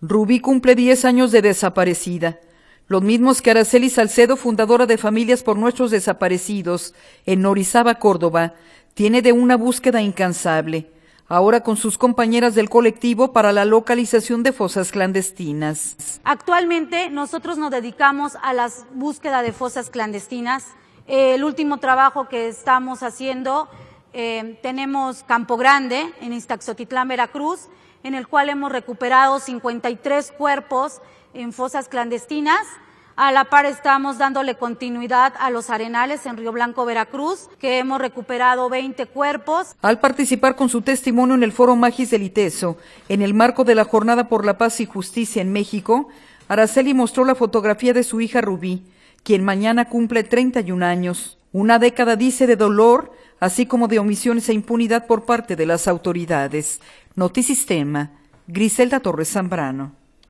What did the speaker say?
Rubí cumple 10 años de desaparecida, los mismos que Araceli Salcedo, fundadora de Familias por Nuestros Desaparecidos, en Orizaba, Córdoba, tiene de una búsqueda incansable, ahora con sus compañeras del colectivo para la localización de fosas clandestinas. Actualmente nosotros nos dedicamos a la búsqueda de fosas clandestinas. El último trabajo que estamos haciendo, tenemos Campo Grande, en Ixtaxotitlán, Veracruz, en el cual hemos recuperado 53 cuerpos en fosas clandestinas. A la par estamos dándole continuidad a los Arenales en Río Blanco, Veracruz, que hemos recuperado 20 cuerpos. Al participar con su testimonio en el Foro Magis del ITESO, en el marco de la Jornada por la Paz y Justicia en México, Araceli mostró la fotografía de su hija Rubí, quien mañana cumple 31 años. Una década, dice, de dolor, así como de omisiones e impunidad por parte de las autoridades. Notisistema, Griselda Torres Zambrano.